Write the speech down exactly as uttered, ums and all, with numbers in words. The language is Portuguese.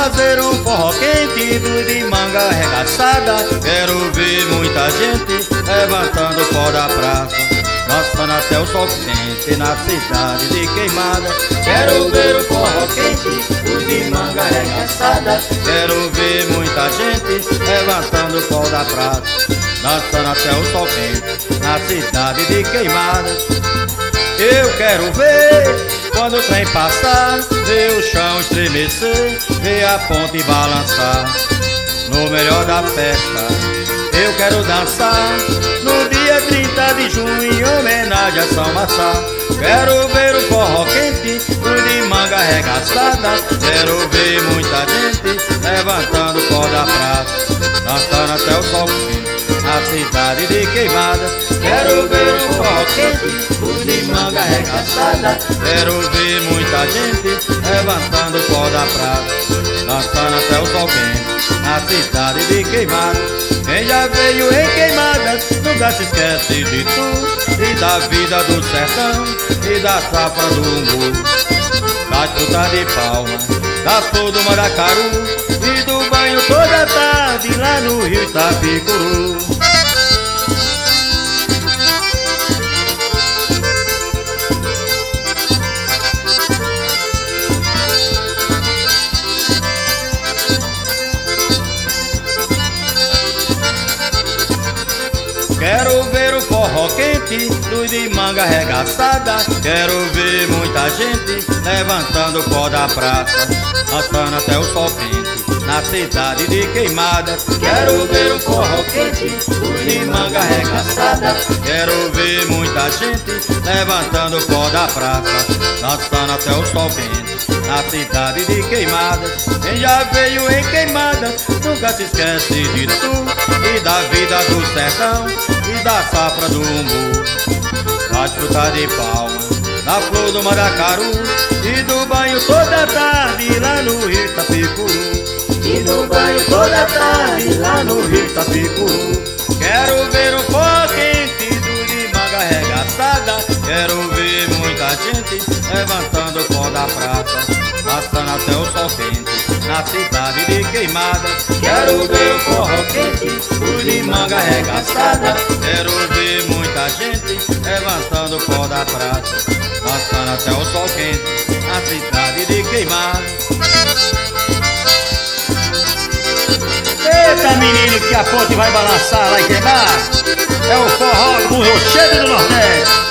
fazer um forró quente, de manga arregaçada. Quero ver muita gente levantando o pó da praça, dançando até o sol quente na cidade de Queimada. Quero ver o forró quente, de manga arregaçada. Quero ver muita gente levantando o pó da praça, dançando até o sol quente na cidade de Queimada. Eu quero ver quando o trem passar, ver o chão estremecer, ver a ponte balançar. No melhor da festa eu quero dançar, no dia trinta de junho em homenagem a São Massá. Quero ver o forró quente, o de manga arregaçada. Quero ver muita gente levantando o pó da praça, dançando até o sol quente na cidade de Queimada. Quero ver o forró quente, o de manga arregaçada. Quero ver muita gente levantando o pó da praça, dançando até o sol quente na cidade de Queimada. Quem já veio em Queimadas nunca se esquece de tu, e da vida do sertão, e da safra do umbu, da fruta de palma, da flor do maracaru, e do banho toda tarde lá no rio Itapicuru. Quero ver o forró quente, do de manga arregaçada. Quero ver muita gente levantando o pó da praça, dançando até o sol quente na cidade de Queimada. Quero ver o forró quente, do de manga arregaçada. Quero ver muita gente levantando o pó da praça, dançando até o sol quente na cidade de Queimada. Quem já veio em Queimada nunca se esquece de tu, e da vida do sertão, e da safra do umbu, da fruta de palma, da flor do maracaru, e do banho toda tarde lá no rio Itapicuru, e do banho toda tarde lá no rio Itapicuru. Quero ver o forró quente, do de manga arregaçada. Quero ver muita gente levantando o pó da praça, dançando até o sol quente na cidade de Queimada. Quero ver o forró quente, o de manga arregaçada. Quero ver muita gente levantando o pó da praça, dançando até o sol quente na cidade de Queimada. Eita menino, que a ponte vai balançar lá em Queimada. É o forró do Rochedo do Nordeste.